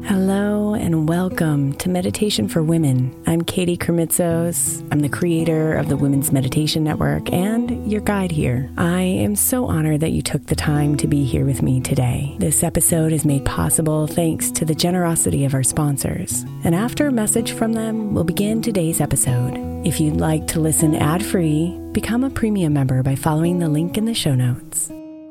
Hello and welcome to Meditation for Women. I'm Katie Kermitzos. I'm the creator of the Women's Meditation Network and your guide here. I am so honored that you took the time to be here with me today. This episode is made possible thanks to the generosity of our sponsors. And after a message from them, we'll begin today's episode. If you'd like to listen ad-free, become a premium member by following the link in the show notes.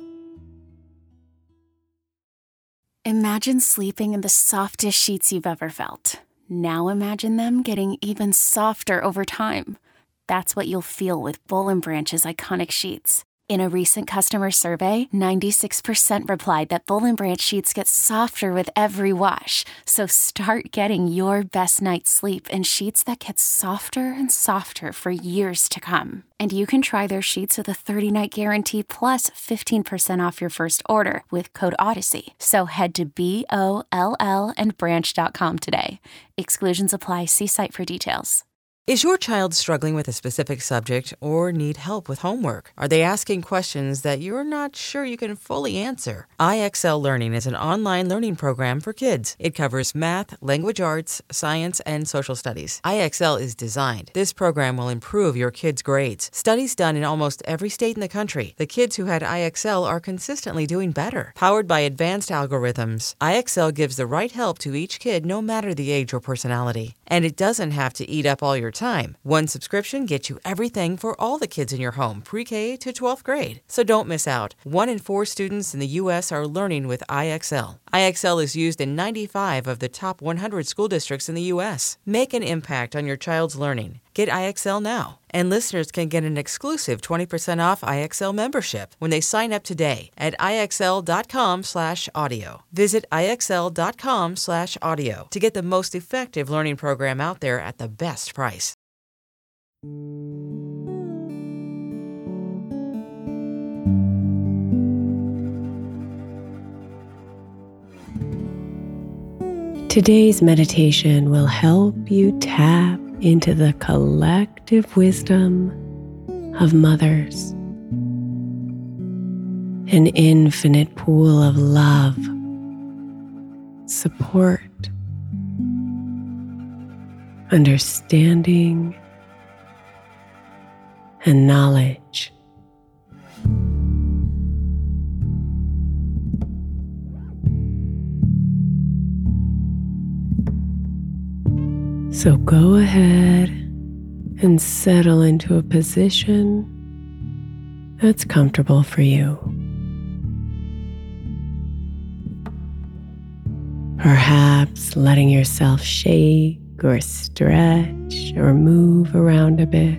Imagine sleeping in the softest sheets you've ever felt. Now imagine them getting even softer over time. That's what you'll feel with Boll & Branch's iconic sheets. In a recent customer survey, 96% replied that Boll & Branch sheets get softer with every wash. So start getting your best night's sleep in sheets that get softer and softer for years to come. And you can try their sheets with a 30-night guarantee plus 15% off your first order with code Odyssey. So head to BOLLandbranch.com today. Exclusions apply. See site for details. Is your child struggling with a specific subject or need help with homework? Are they asking questions that you're not sure you can fully answer? IXL Learning is an online learning program for kids. It covers math, language arts, science, and social studies. IXL is designed. This program will improve your kids' grades. Studies done in almost every state in the country. The kids who had IXL are consistently doing better. Powered by advanced algorithms, IXL gives the right help to each kid no matter the age or personality. And it doesn't have to eat up all your time. One subscription gets you everything for all the kids in your home, pre-K to 12th grade. So don't miss out. 1 in 4 students in the U.S. are learning with IXL. IXL is used in 95 of the top 100 school districts in the U.S. Make an impact on your child's learning. Get IXL now. And listeners can get an exclusive 20% off IXL membership when they sign up today at IXL.com/audio. Visit IXL.com/audio to get the most effective learning program out there at the best price. Today's meditation will help you tap into the collective wisdom of mothers, an infinite pool of love, support, understanding, and knowledge. So go ahead and settle into a position that's comfortable for you. Perhaps letting yourself shake or stretch or move around a bit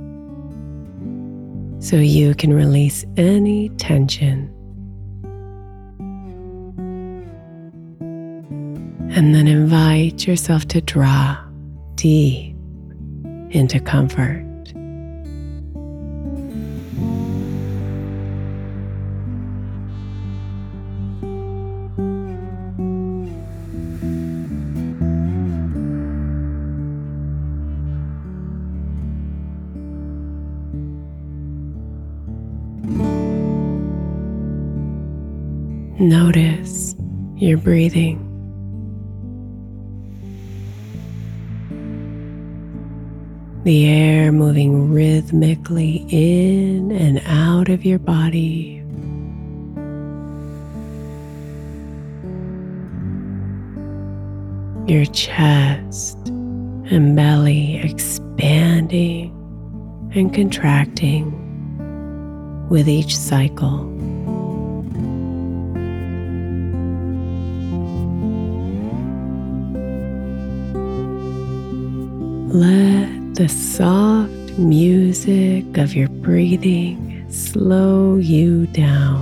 so you can release any tension. And then invite yourself to drop deep into comfort. Notice your breathing. The air moving rhythmically in and out of your body. Your chest and belly expanding and contracting with each cycle. Let the soft music of your breathing slow you down.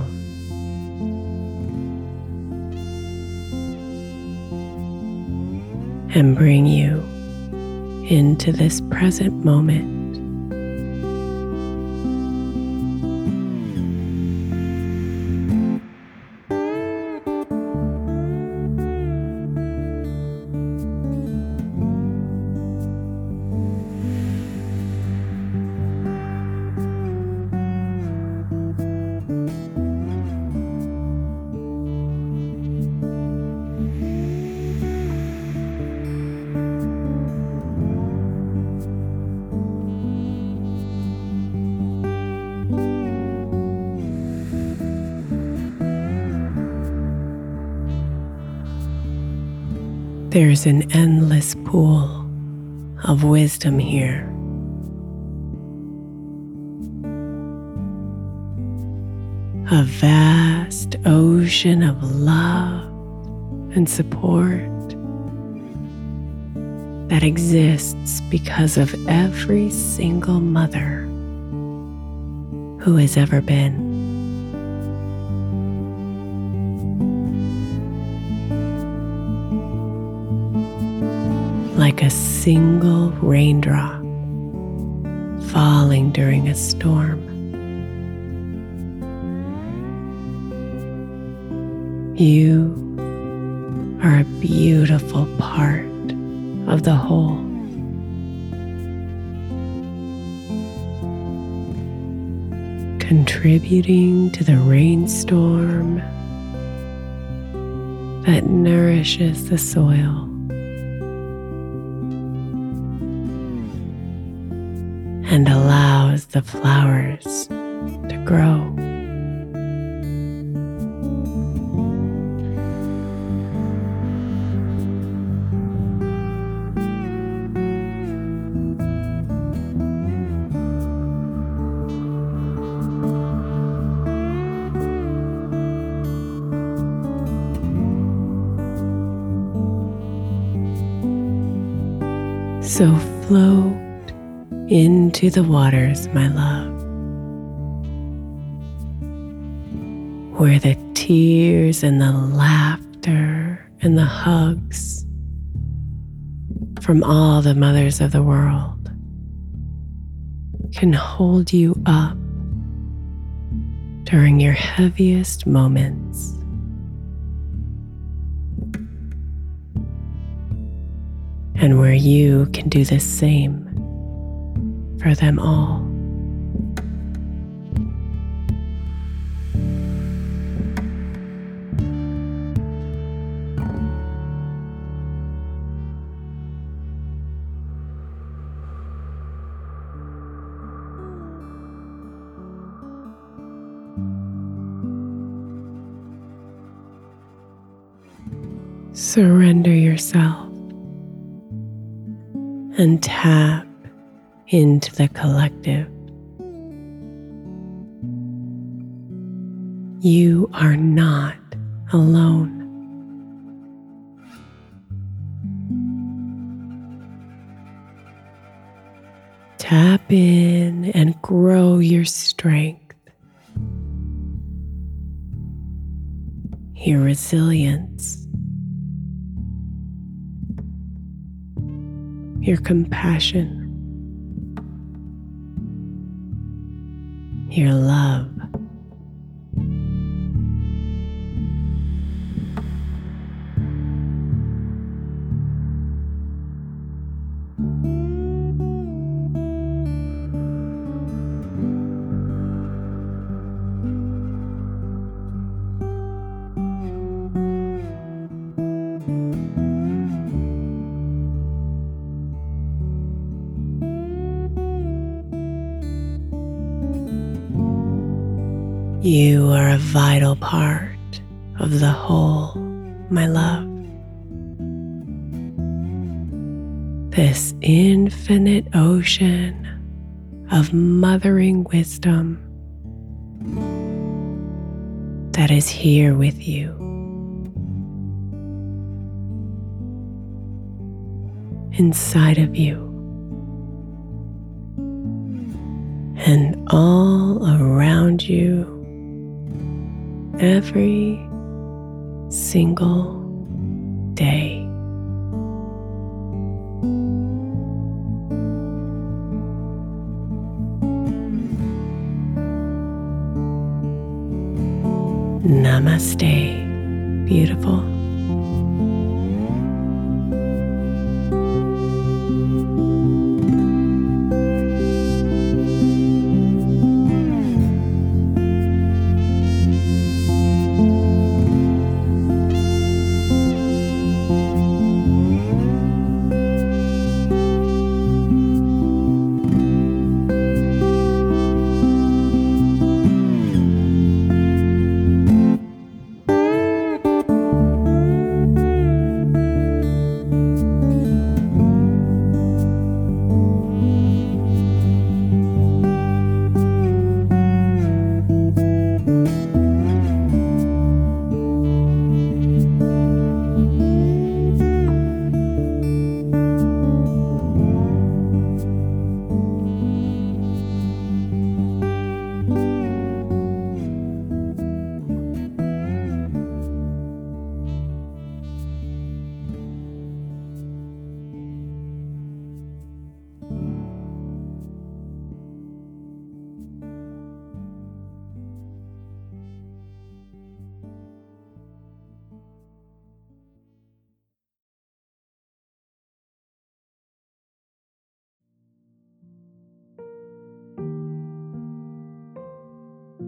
And bring you into this present moment. There's an endless pool of wisdom here. A vast ocean of love and support that exists because of every single mother who has ever been. Like a single raindrop falling during a storm, you are a beautiful part of the whole. Contributing to the rainstorm that nourishes the soil and allows the flowers to grow. So float into the waters, my love, where the tears and the laughter and the hugs from all the mothers of the world can hold you up during your heaviest moments. And where you can do the same for them all. Surrender yourself and tap into the collective. You are not alone. Tap in and grow your strength, your resilience, your compassion, your love. You are a vital part of the whole, my love. This infinite ocean of mothering wisdom that is here with you. Inside of you. And all around you. Every single day. Namaste, beautiful.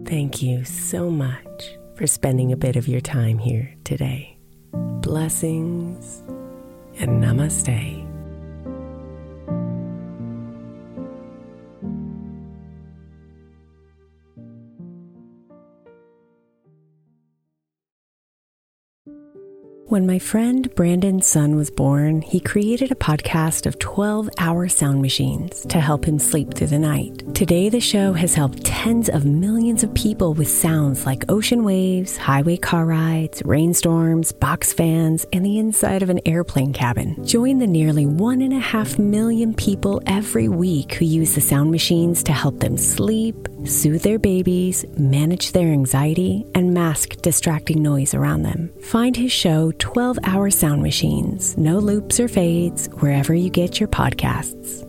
Thank you so much for spending a bit of your time here today. Blessings and namaste. When my friend Brandon's son was born, he created a podcast of 12-hour sound machines to help him sleep through the night. Today, the show has helped tens of millions of people with sounds like ocean waves, highway car rides, rainstorms, box fans, and the inside of an airplane cabin. Join the nearly 1.5 million people every week who use the sound machines to help them sleep, soothe their babies, manage their anxiety, and mask distracting noise around them. Find his show 12-Hour Sound Machines, no loops or fades, wherever you get your podcasts.